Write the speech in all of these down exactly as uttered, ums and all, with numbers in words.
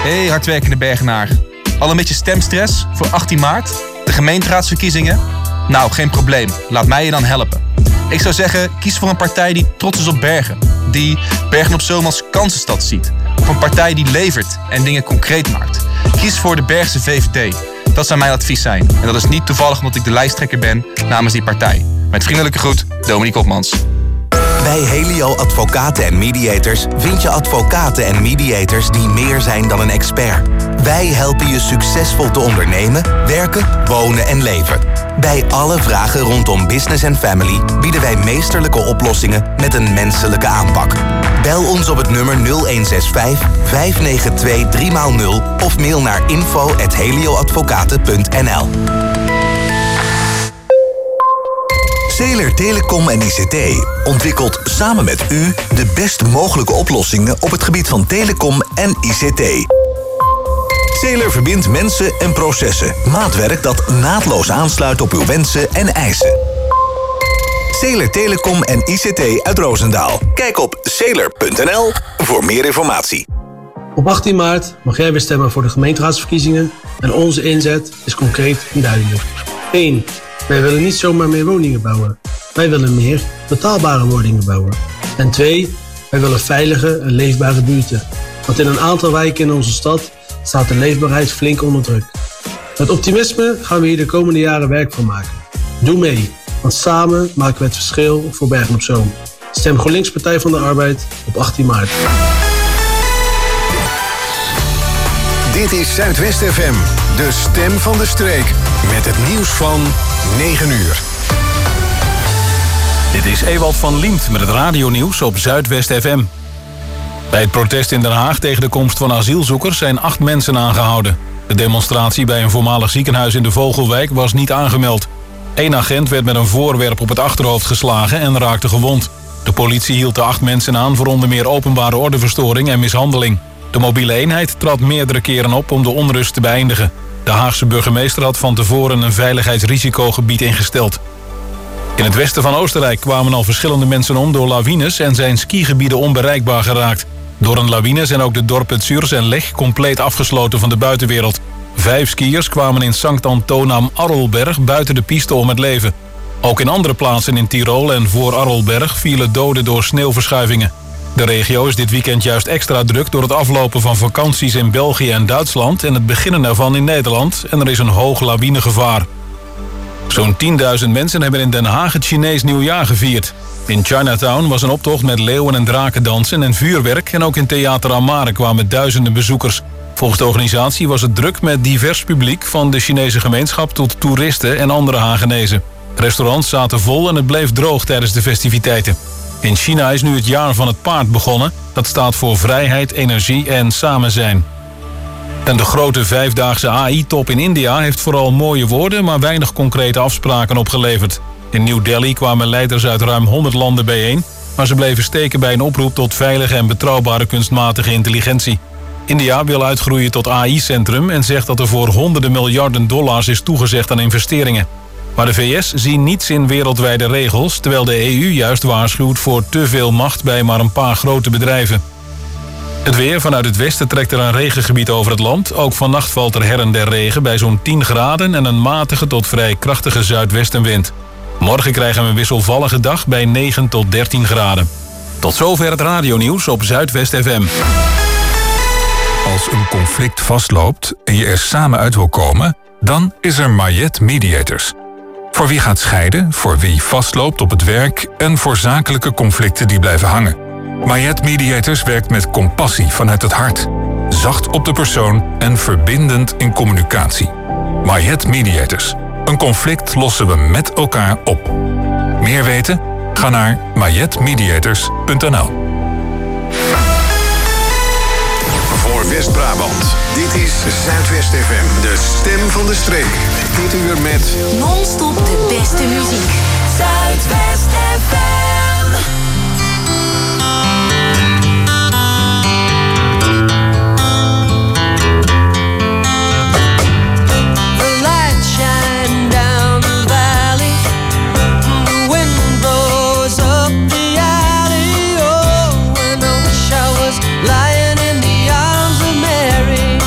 Hey hardwerkende Bergenaar. Al een beetje stemstress voor achttien maart? De gemeenteraadsverkiezingen? Nou, geen probleem. Laat mij je dan helpen. Ik zou zeggen, kies voor een partij die trots is op Bergen. Die Bergen op Zoom als kansenstad ziet. Of een partij die levert en dingen concreet maakt. Kies voor de Bergse V V D. Dat zou mijn advies zijn. En dat is niet toevallig omdat ik de lijsttrekker ben namens die partij. Met vriendelijke groet, Dominique Hopmans. Bij Helio Advocaten en Mediators vind je advocaten en mediators die meer zijn dan een expert. Wij helpen je succesvol te ondernemen, werken, wonen en leven. Bij alle vragen rondom business en family bieden wij meesterlijke oplossingen met een menselijke aanpak. Bel ons op het nummer nul een zes vijf, vijf negen twee, drie nul of mail naar info at helioadvocaten punt n l. Zeeler Telecom en I C T ontwikkelt samen met u de best mogelijke oplossingen op het gebied van telecom en I C T. Zeeler verbindt mensen en processen. Maatwerk dat naadloos aansluit op uw wensen en eisen. Zeeler Telecom en I C T uit Roosendaal. Kijk op zeeler punt n l voor meer informatie. Op achttien maart mag jij weer stemmen voor de gemeenteraadsverkiezingen en onze inzet is concreet en duidelijk. één. Wij willen niet zomaar meer woningen bouwen. Wij willen meer betaalbare woningen bouwen. En twee, wij willen veilige en leefbare buurten. Want in een aantal wijken in onze stad staat de leefbaarheid flink onder druk. Met optimisme gaan we hier de komende jaren werk van maken. Doe mee, want samen maken we het verschil voor Bergen op Zoom. Stem GroenLinks Partij van de Arbeid op achttien maart. Dit is Zuidwest F M, de stem van de streek. Met het nieuws van negen uur. Dit is Ewald van Liemt met het radionieuws op Zuidwest F M. Bij het protest in Den Haag tegen de komst van asielzoekers zijn acht mensen aangehouden. De demonstratie bij een voormalig ziekenhuis in de Vogelwijk was niet aangemeld. Eén agent werd met een voorwerp op het achterhoofd geslagen en raakte gewond. De politie hield de acht mensen aan voor onder meer openbare ordeverstoring en mishandeling. De mobiele eenheid trad meerdere keren op om de onrust te beëindigen. De Haagse burgemeester had van tevoren een veiligheidsrisicogebied ingesteld. In het westen van Oostenrijk kwamen al verschillende mensen om door lawines en zijn skigebieden onbereikbaar geraakt. Door een lawine zijn ook de dorpen Zürs en Lech compleet afgesloten van de buitenwereld. Vijf skiers kwamen in Sankt Anton am Arlberg buiten de piste om het leven. Ook in andere plaatsen in Tirol en voor Arlberg vielen doden door sneeuwverschuivingen. De regio is dit weekend juist extra druk door het aflopen van vakanties in België en Duitsland en het beginnen ervan in Nederland en er is een hoog lawinegevaar. Zo'n tienduizend mensen hebben in Den Haag het Chinees nieuwjaar gevierd. In Chinatown was een optocht met leeuwen en drakendansen en vuurwerk en ook in Theater Amare kwamen duizenden bezoekers. Volgens de organisatie was het druk met divers publiek van de Chinese gemeenschap tot toeristen en andere Hagenezen. Restaurants zaten vol en het bleef droog tijdens de festiviteiten. In China is nu het jaar van het paard begonnen. Dat staat voor vrijheid, energie en samen zijn. En de grote vijfdaagse A I-top in India heeft vooral mooie woorden, maar weinig concrete afspraken opgeleverd. In New Delhi kwamen leiders uit ruim honderd landen bijeen, maar ze bleven steken bij een oproep tot veilige en betrouwbare kunstmatige intelligentie. India wil uitgroeien tot A I-centrum en zegt dat er voor honderden miljarden dollars is toegezegd aan investeringen. Maar de V S zien niets in wereldwijde regels, terwijl de E U juist waarschuwt voor te veel macht bij maar een paar grote bedrijven. Het weer: vanuit het westen trekt er een regengebied over het land. Ook vannacht valt er her en der regen bij zo'n tien graden en een matige tot vrij krachtige zuidwestenwind. Morgen krijgen we een wisselvallige dag bij negen tot dertien graden. Tot zover het radionieuws op Zuidwest F M. Als een conflict vastloopt en je er samen uit wil komen, dan is er Mayet Mediators. Voor wie gaat scheiden, voor wie vastloopt op het werk en voor zakelijke conflicten die blijven hangen. Mayet Mediators werkt met compassie vanuit het hart, zacht op de persoon en verbindend in communicatie. Mayet Mediators. Een conflict lossen we met elkaar op. Meer weten? Ga naar mayet mediators punt n l. Voor West-Brabant. Dit is Zuidwest F M, de stem van de streek. Dit uur met non-stop de beste muziek. Zuidwest F M. Lying in the arms of Mary.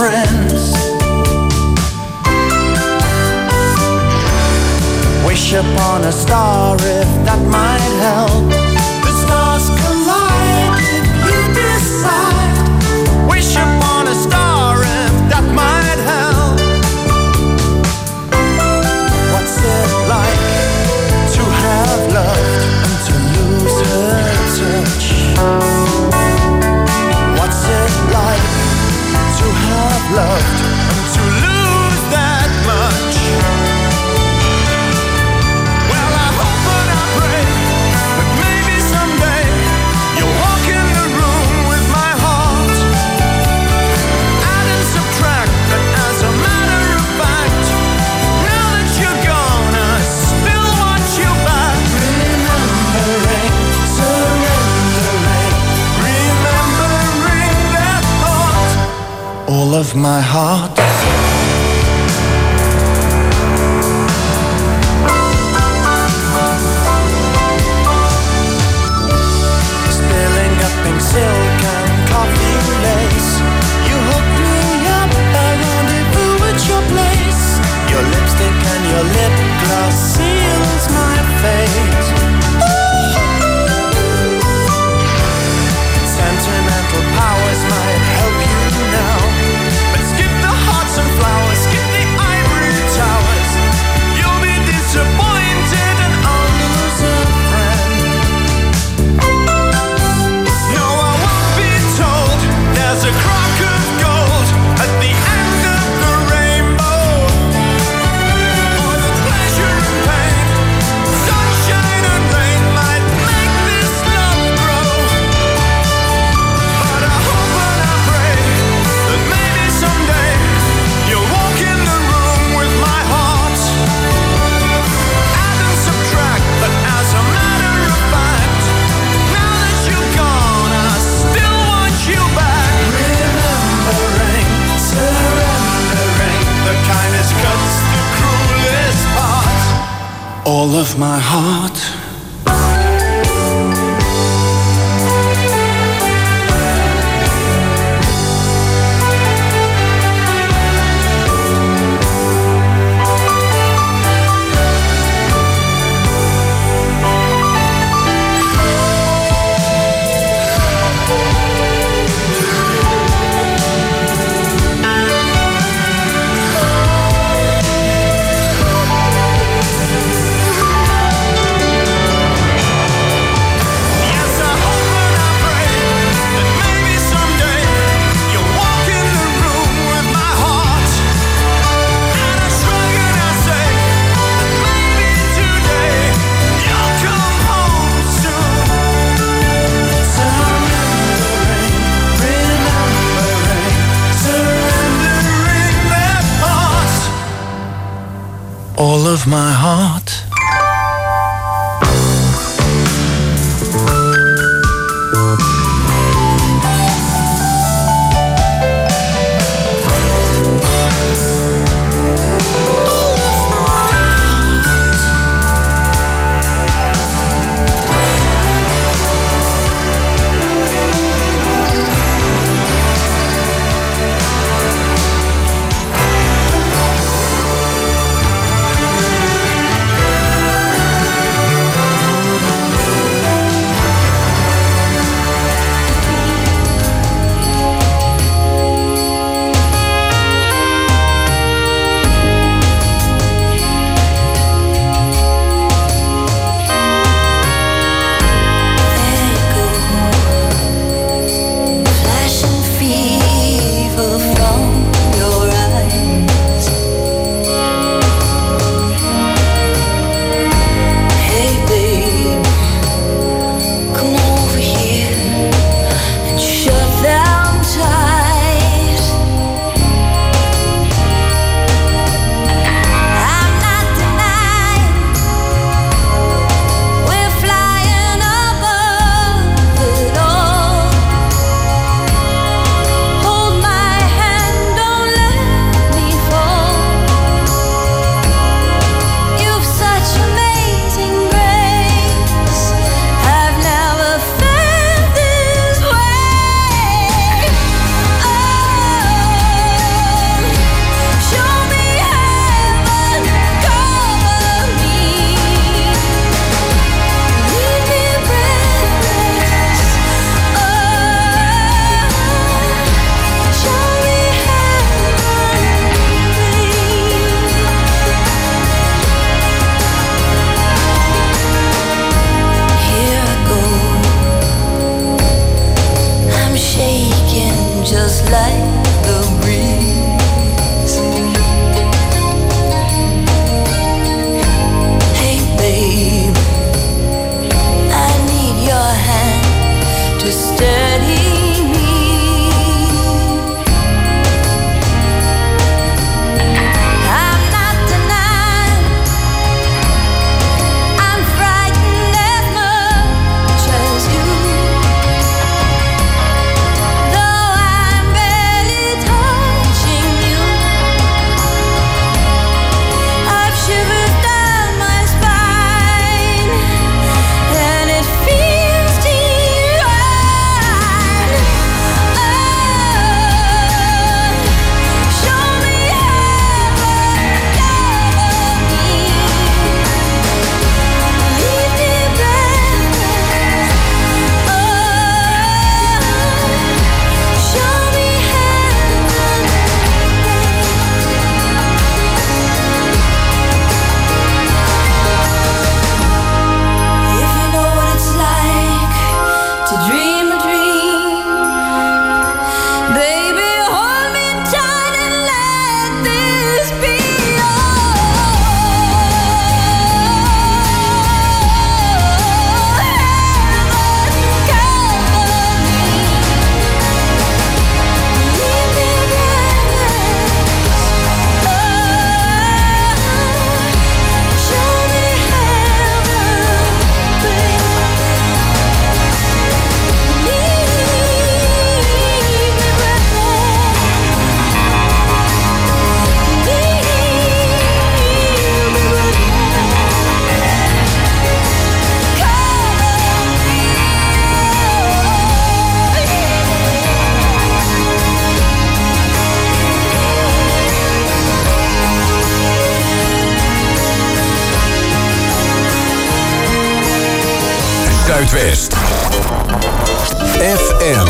friends. Wish upon a star if that might help. The stars collide if you decide. Wish upon a star if that might help. What's it like to have loved and to lose her touch? What's it like to have loved and to lose that much? Well, I hope and I pray that maybe someday you'll walk in the room with my heart. Add and subtract, but as a matter of fact, now that you're gone, I still want you back. Remembering, surrendering, remembering that thought. All of my heart. Spilling up pink silk and coffee lace. You hook me up, I rendezvous at your place. Your lipstick and your lip gloss seals my fate. Sentimental powers might help you now, but skip the hearts and flowers, skip the ivory towers. You'll be disappointed and I'll lose a friend. No, I won't be told there's a crock of gold at the end of the rainbow. Or the pleasure and pain, sunshine and rain might make this love grow. But I hope and I pray that maybe someday you'll walk in the room with my heart. Add and subtract, but as a matter of fact, now that you're gone, I still want you back. Remembering, surrendering, the kindest cuts the cruelest part. All of my heart. Yes, I hope and I pray that maybe someday you'll walk in the room with my heart. And I shrug and I say that maybe today you'll come home soon. Surrendering, remembering, surrendering that heart. All of my heart. Zuidwest. F M.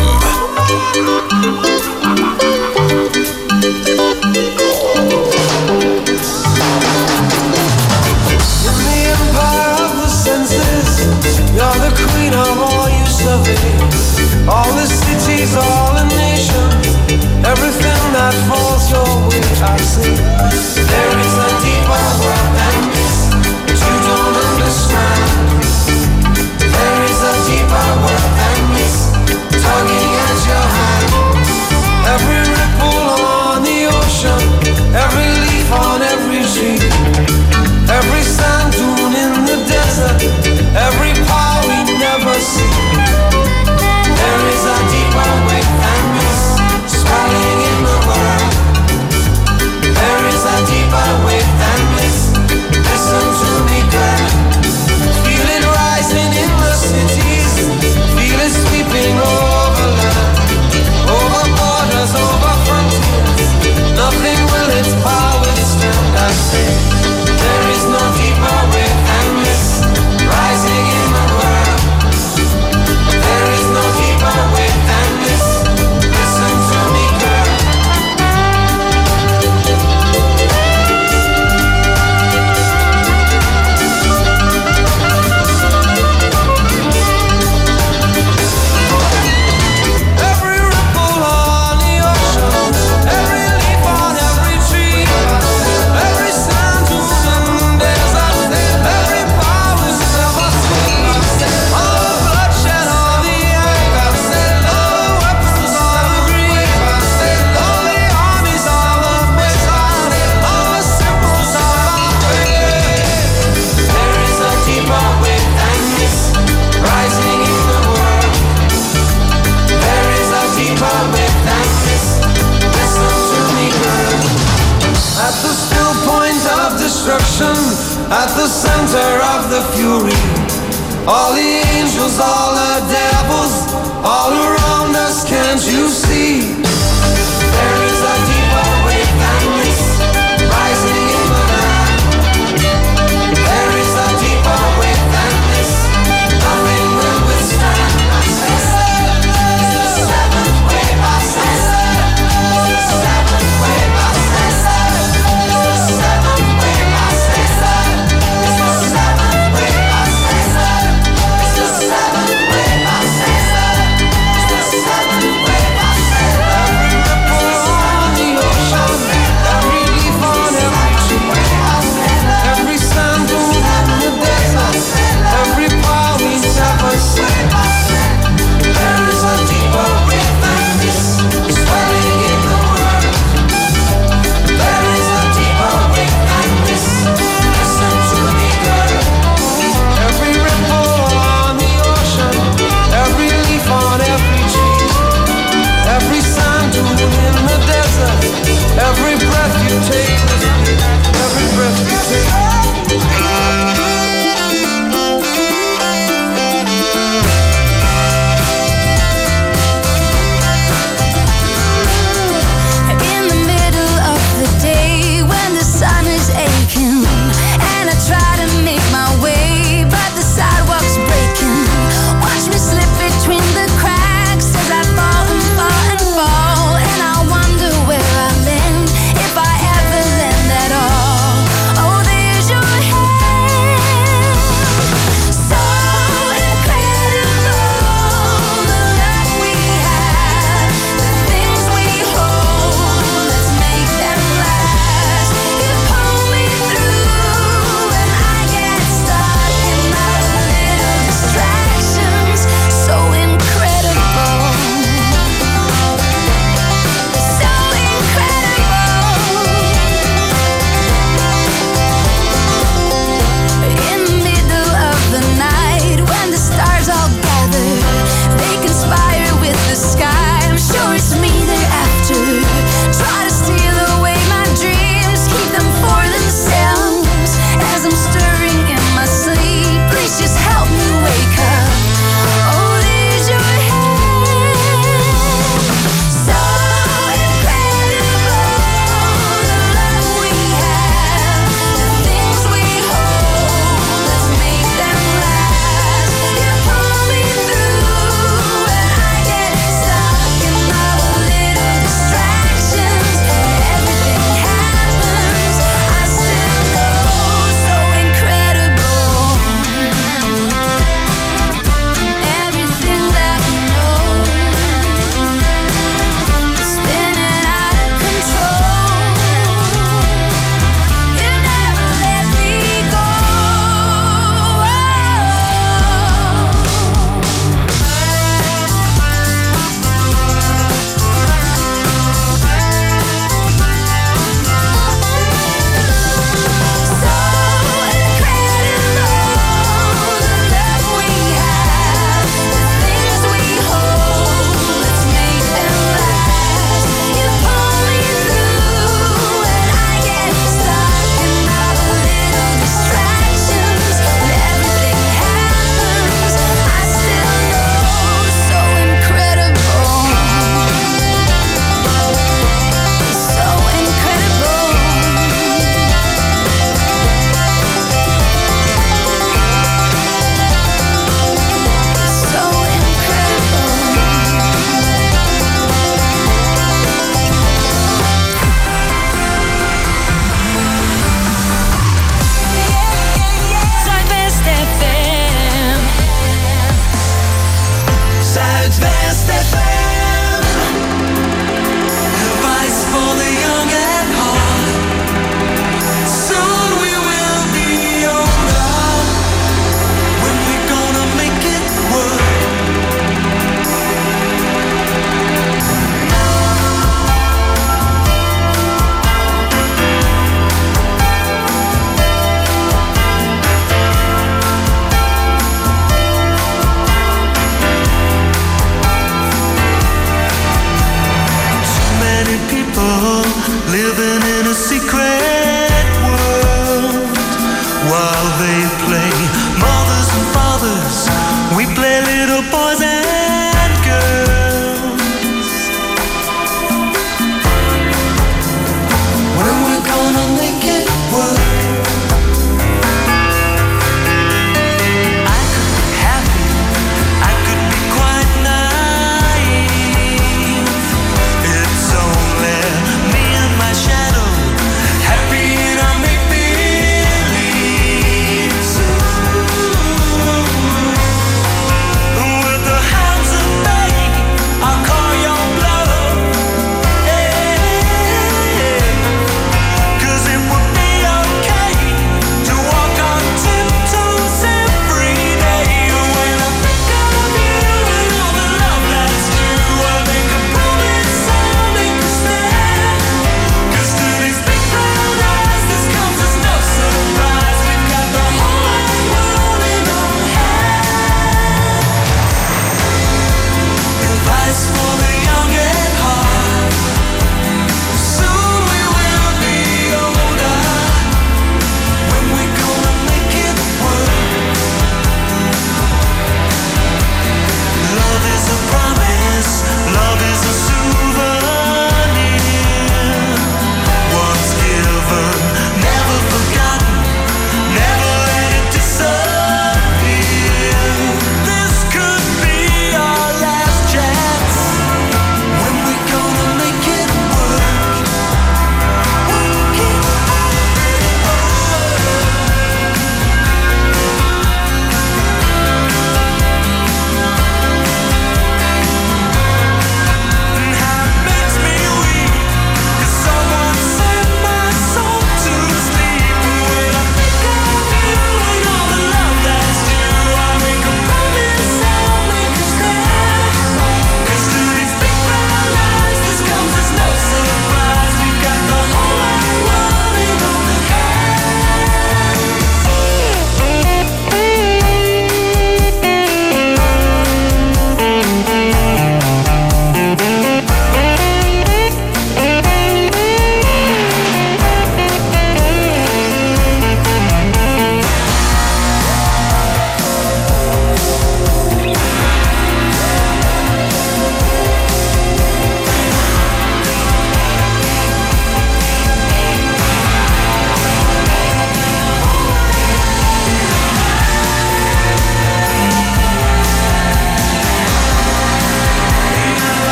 In the empire of the senses, you're the queen of all you survey. All the cities, all the nations, everything that falls your way, I see. There is a deeper world than this that you don't understand. There is a deeper world than this, tugging at your hand. Every ripple on the ocean, every leaf on every tree, every sand dune in the desert, every power we never see. There is a deeper wave than this, swelling in the world. There is a deeper wave than this. Listen to me, girl. Feel it rising in the cities. Feel it sweeping over land, over borders, over frontiers. Nothing will its power withstand. I say there is no deeper wave than this, rising in the world. There is no deeper wave than this. Listen to me, girl. Every ripple on the ocean, every leaf on every tree, every sand dune in the desert, every power is never seen. All the bloodshed, all the anger, all the weapons, all the greed, all the armies, all the missiles, all the symbols of our faith. There is a deeper wave than this, rising in the world. There is a deeper wave than this. Listen to me, girl. At the still point of destruction, at the center of the fury, all the angels, all the devils, all around us, can't you see? There is a deeper wave than this, rising in the land. There is a deeper wave than this, nothing will withstand. It's the seventh wave, I say. It's the seventh wave, I say. It's the seventh wave, I say. It's the seventh wave, I say. It's the seventh wave, I say. It's the seventh wave, I say.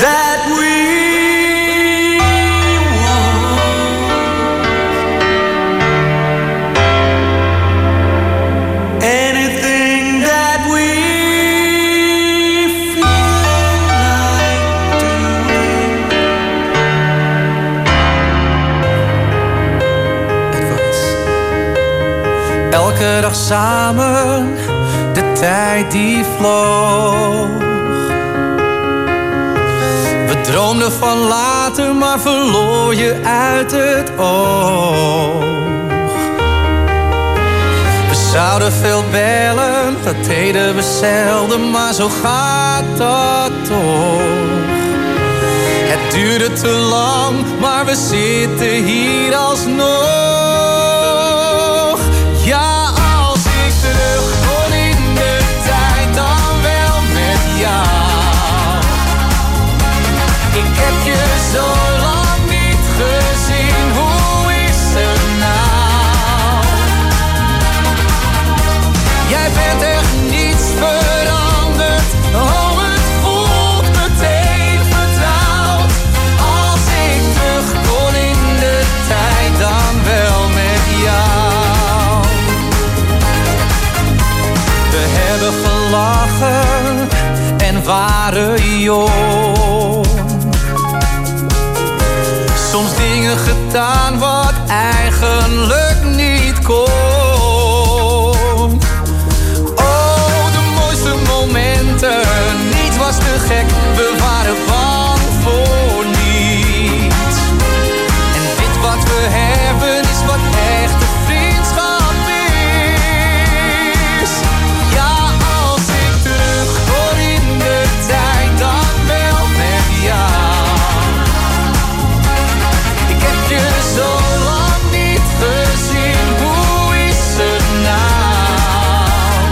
that we want, anything that we feel like doing. Advice. Elke dag samen, de tijd die vloog. We droomden van later, maar verloor je uit het oog. We zouden veel bellen, dat deden we zelden, maar zo gaat dat toch. Het duurde te lang, maar we zitten hier alsnog. Ja, als ik terug kon in de tijd, dan wel met jou. Ik heb je zo lang niet gezien, hoe is het nou? Jij bent echt niets veranderd, oh het voelt meteen vertrouwd. Als ik terug kon in de tijd, dan wel met jou. We hebben gelachen en waren jong. Soms dingen gedaan wat eigenlijk niet kon. Oh, de mooiste momenten, niets was te gek, we waren bang voor niets. En dit wat we hebben is wat echte vriendschap is. Ja, als ik terug kon in de tijd, dan wel met jou. Je zo lang niet gezien, hoe is het nou?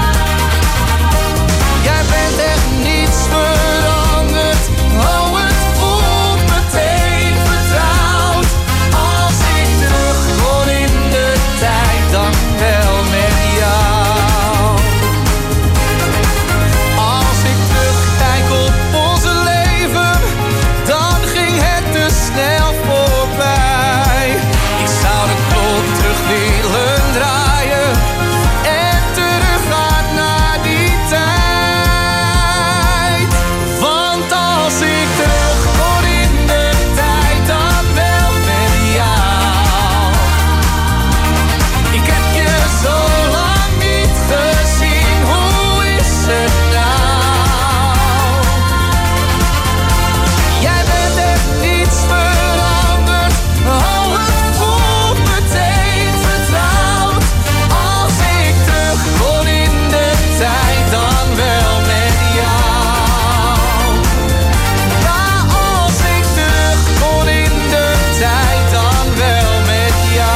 Jij bent echt niets veranderd, oh het voelt meteen vertrouwd. Als ik terug kon in de tijd, dan wel met jou. Als ik terugkijk op onze leven, dan ging het te snel voorbij. Ik zou de klok terug willen draaien en teruggaan naar die tijd. Want als ik terug kon in de tijd, dan wel met jou. Ik heb je zo lang niet gezien, hoe is het nou? Jij bent echt niets veranderd, oh het voelt meteen vertrouwd. Als ik terug kon in de tijd, dan wel met jou. Ja, als ik terug kon in de tijd, dan wel met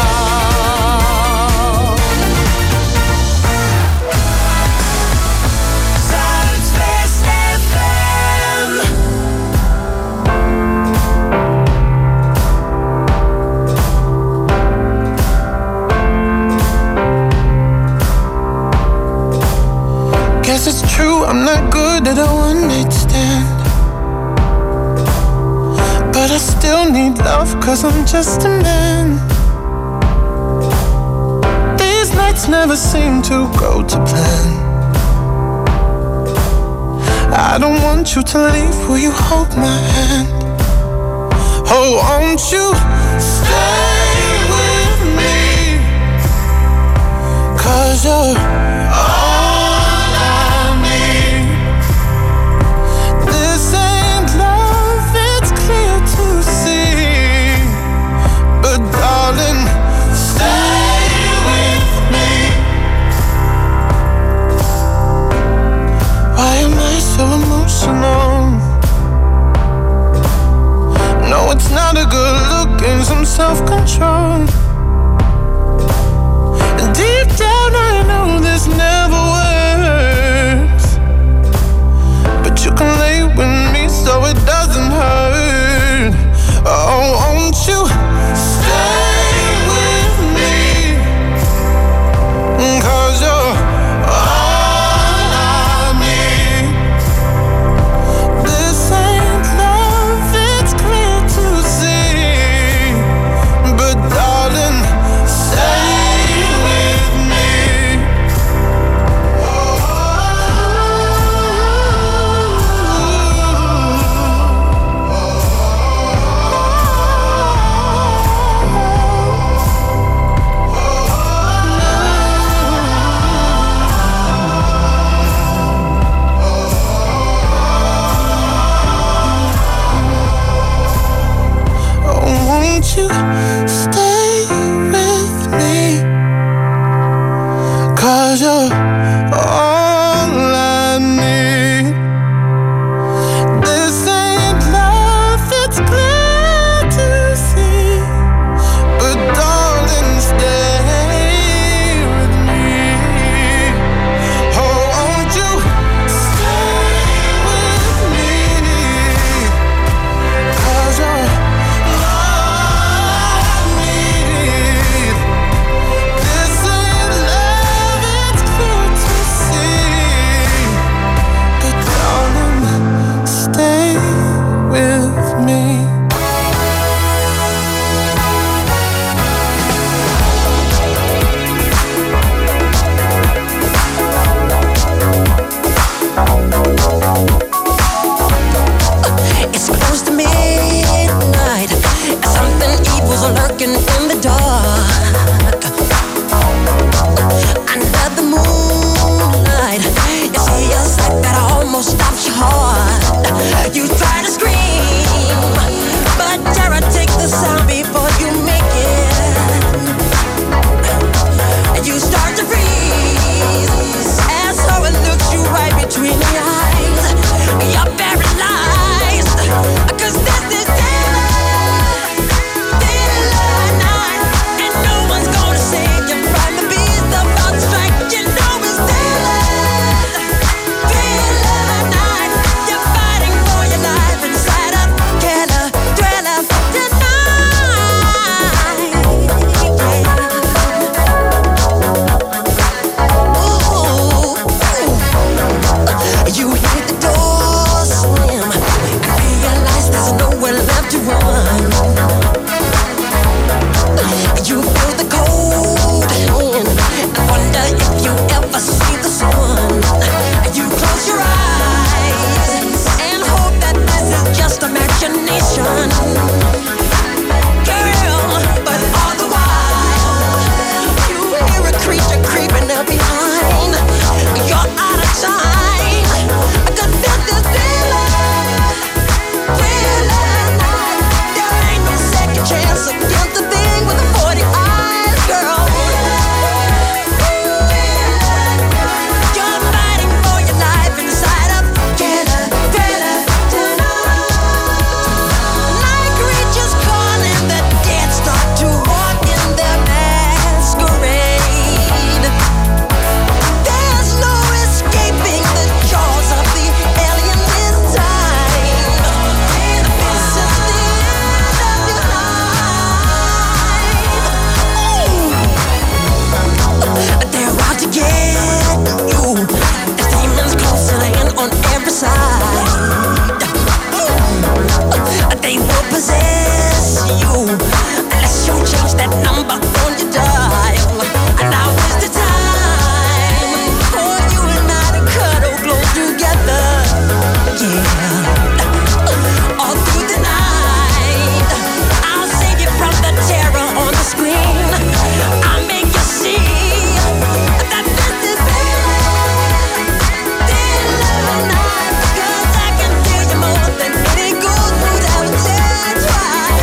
jou. Zuidwest F M. Guess it's true, I'm not good at a one-night stand. But I still need love, cause I'm just a man. These nights never seem to go to plan. I don't want you to leave, will you hold my hand? Oh, won't you stay with me? Cause you're all I need. This ain't love, it's clear to see. But darling, stay with me. Why am I so emotional? No, it's not a good look and some self-control. Deep down I know this never works, but you can lay with me so it doesn't hurt. Oh, won't you stay with me? Cause you're all I need. This ain't love. won't you stay with me? 'Cause you're all I need. This ain't love, it's clear to see. But darling, stay with me. Oh, won't you stay with me? 'Cause you're all I need. This ain't love, it's clear to see. But darling, stay with me. It's close to midnight. Something evil's lurking in the dark. Under the moonlight, you see a sight that almost stops your heart. You try to scream, but terror takes the sound before you make it. And you start to freeze as someone looks you right between the eyes. You're paralyzed, 'cause this is daylight, daylight night, and no one's gonna save you from the beast about to strike. You know it's daylight, daylight night. You're fighting for your life inside a killer thriller tonight. Ooh, you hit the door slam and realize there's nowhere left to run. You feel the cold hand and wonder if you ever see the sun. You close your eyes and hope that this is just imagination, girl. But all the while you hear a creature creeping up behind. You're out of time, 'cause this is daylight, daylight night. There ain't no second chance against the thing with the forty eyes, girl. You're fighting for your life inside a killer thriller tonight. Night creatures calling, the dead start to walk in their masquerade. There's no escaping the jaws of the alien this time. This is the end of your life. They're out to get you. There's demons closing in on every side. They will possess you unless you change that number on your dial. And now is the time for you and I to cuddle close together. Yeah. All through the night, I'll save you from the terror on the screen. I'll make you see that this is daylight, daylight night. 'Cause I can feel you more than any goes through that dead try.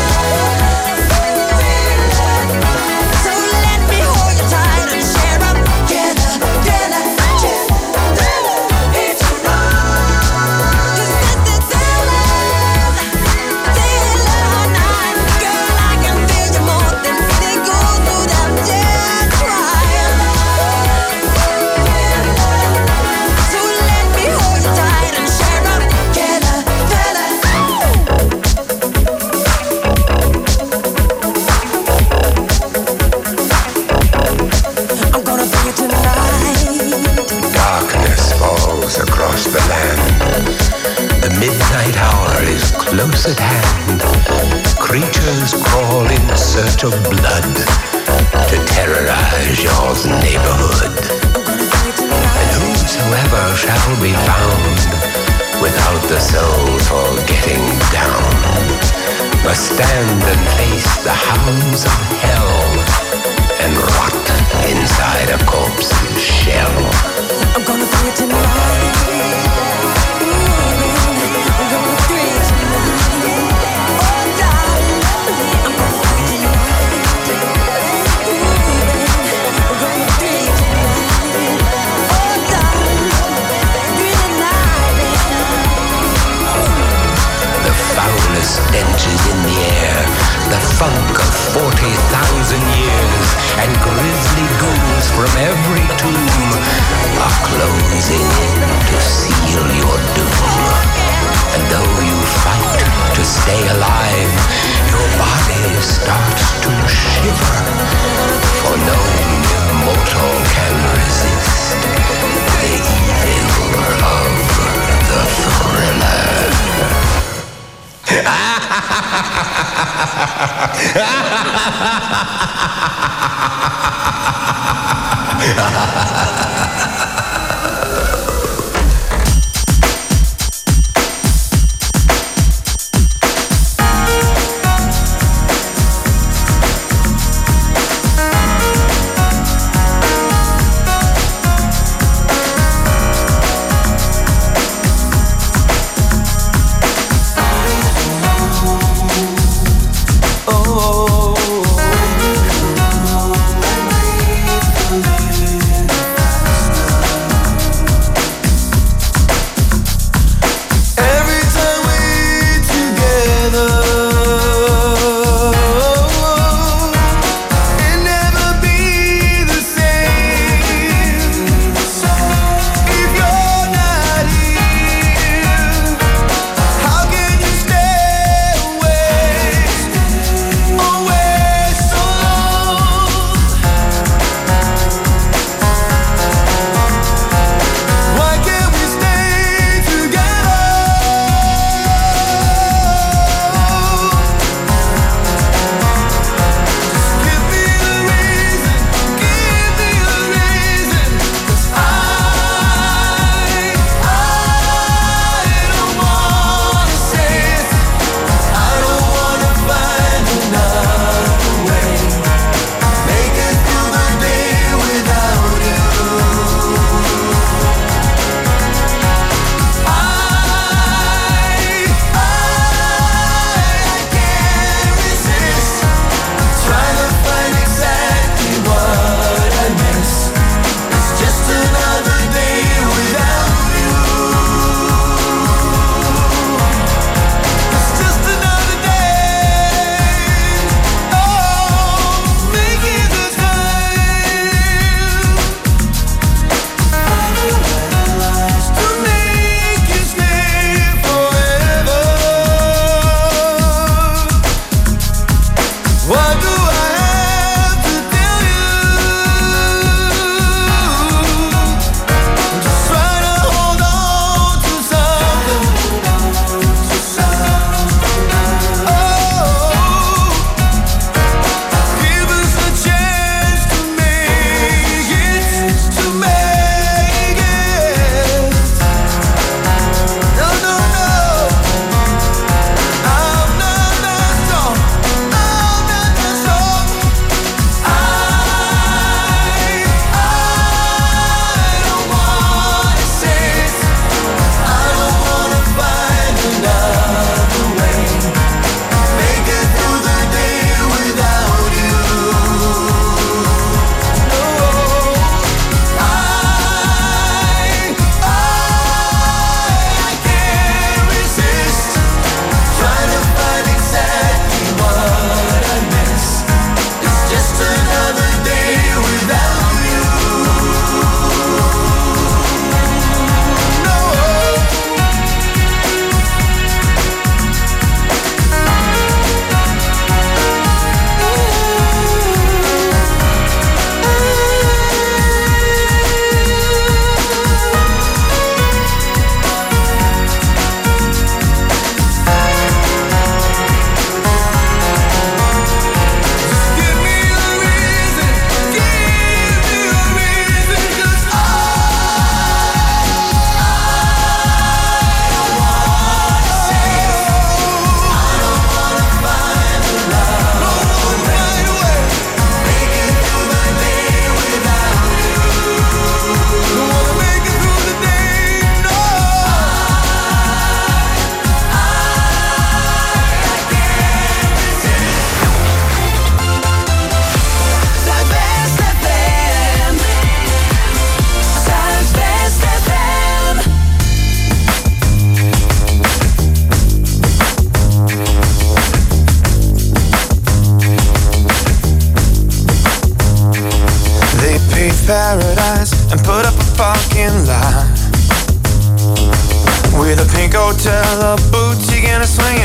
So let me hold you tight and share up together, together, together. It's right. 'Cause this is daylight, daylight night. Girl, I can feel you more than any goes through that dead try. So let me hold you tight and share up together, together. I'm gonna bring you tonight. Darkness falls across the land. The midnight hour is close at hand. Creatures crawl in search of blood to terrorize your neighborhood. And whosoever shall be found without the soul for getting down must stand and face the hounds of hell and rot inside a corpse's shell. I'm gonna bring it tonight. I'm gonna bring it tonight. Oh, darling, I'm stenches in the air, the funk of forty thousand years, and grisly goons from every tomb are closing in to seal your doom. And though you fight to stay alive, your body starts to shiver, for no mortal can resist the evil of the thriller.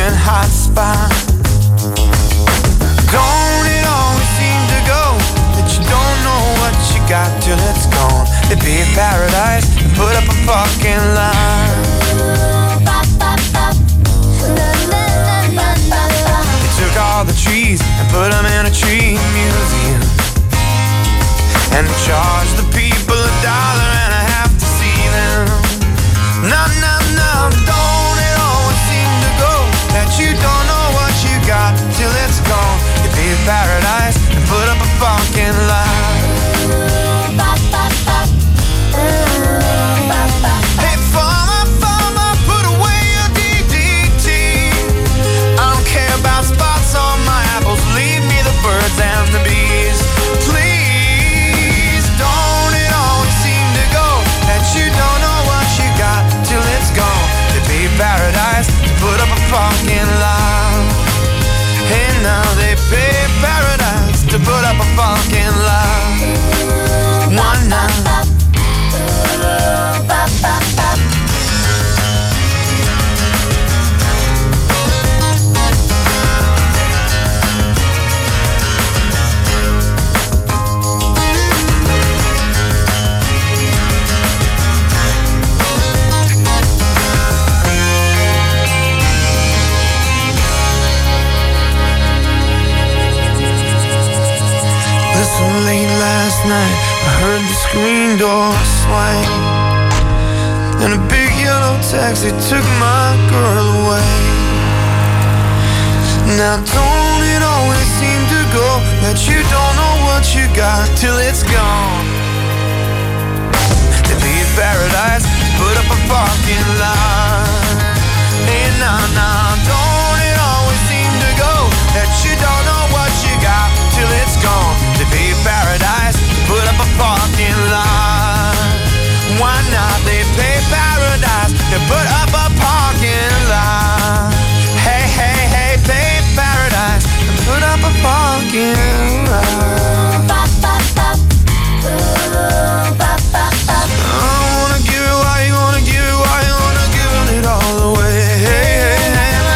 and hot spot. Don't it always seem to go that you don't know what you got till it's gone? They paved paradise and put up a fucking line. They took all the trees and put them in a tree museum, and they charged the people a dollar and a half to see them. No, no, no, don't it always seem to go that you don't know what you got till it's gone? You paved paradise and put up a fucking lie. Hey, farmer, farmer, put away your D D T. I don't care about spots on my apples, leave me the birds and the bees. Please, don't it always seem to go that you don't know what you got till it's gone? They paved paradise to put up a fucking lie. Hey, now they paved paradise to put up a fucking lie. One night. Listen, late last night I heard the screen door swing, and a big yellow taxi took my girl away. Now don't it always seem to go that you don't know what you got till it's gone? They paved paradise to put up a parking lot. Hey, nah, nah, don't it always seem to go that you don't know what you got till it's gone? They paved paradise to put up a parking lot. Why not? They paved paradise to put up a parking lot. Hey, hey, hey, paved paradise to put up a parking lot. I wanna give it why you wanna give it why you wanna give it all away. Hey, hey, hey.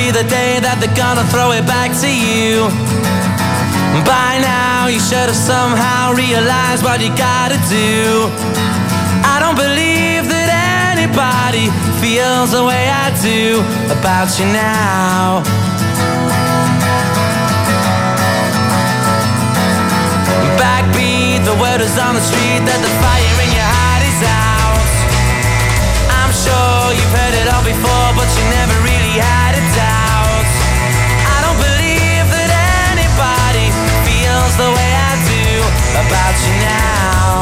be the day that they're gonna throw it back to you. By now you should have somehow realized what you gotta do. I don't believe that anybody feels the way I do about you now. Backbeat, the word is on the street that the fire in your heart is out. I'm sure you've heard it all before, but you never really had a doubt. I don't believe that anybody feels the way I do about you now.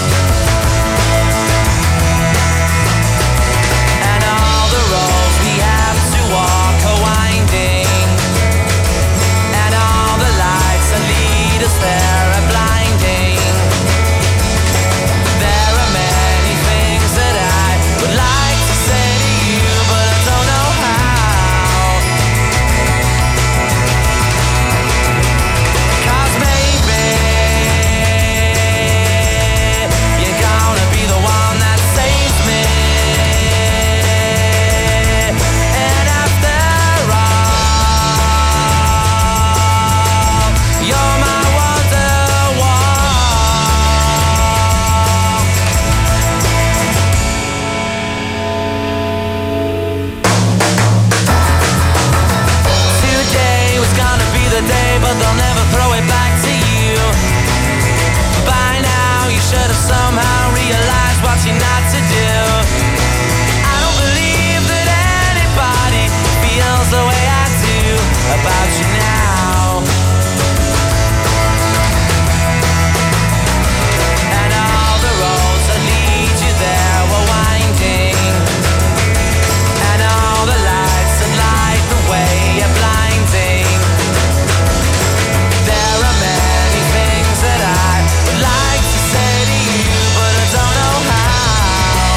And all the roads we have to walk are winding, and all the lights that lead us there are blinding. There are many things that I would like to say to you, but I don't know how. 'Cause maybe you're gonna be the one that saves me. And after all, you're my Wonderwall. Today was gonna be the day, but they'll never throw it back to you. By now you should have somehow realized what you're not to do. I don't believe that anybody feels the way I do about you now. And all the roads that lead you there were winding, and all the lights that light the way are blinding. There are many things that I would like to say to you, but I don't know how.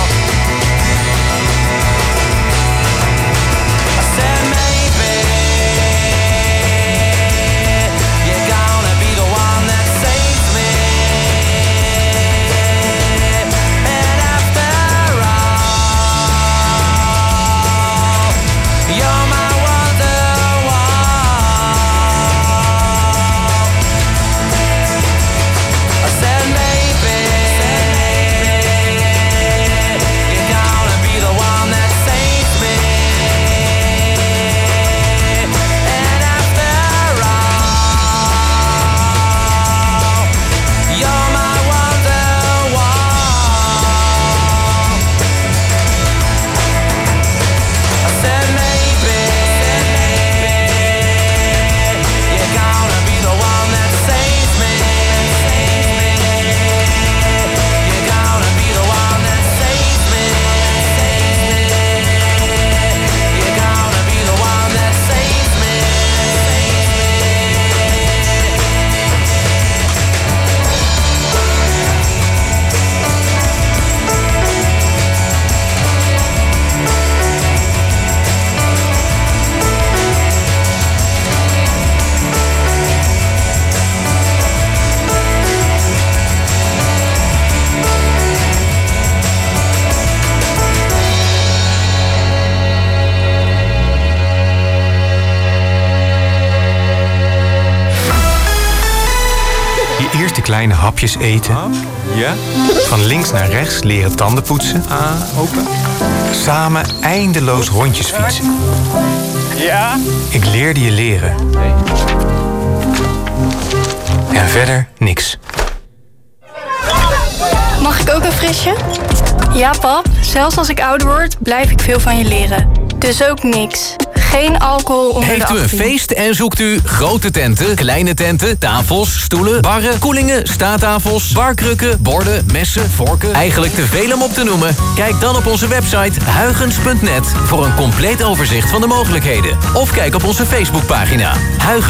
I said maybe you're gonna be the one that saves me. And after all, you're my Wonderwall. I said maybe you're gonna be the one that saves me. And after all, you're my Wonderwall. I said maybe you're gonna be the one that saves me. You're gonna be the one that saves me. You're gonna be the one that saves me. Je eerste kleine hapjes eten. Ja? Van links naar rechts leren tanden poetsen. Ah, open. Samen eindeloos rondjes fietsen. Ja? Ik leerde je leren. En verder niks. Mag ik ook een frisje? Ja, pap. Zelfs als ik ouder word, blijf ik veel van je leren. Dus ook niks. Geen alcohol onder Heeft de u een achttien. feest en zoekt u grote tenten, kleine tenten, tafels, stoelen, barren, koelingen, staattafels, barkrukken, borden, messen, vorken? Eigenlijk te veel om op te noemen? Kijk dan op onze website huygens punt net voor een compleet overzicht van de mogelijkheden. Of kijk op onze Facebookpagina Huygens.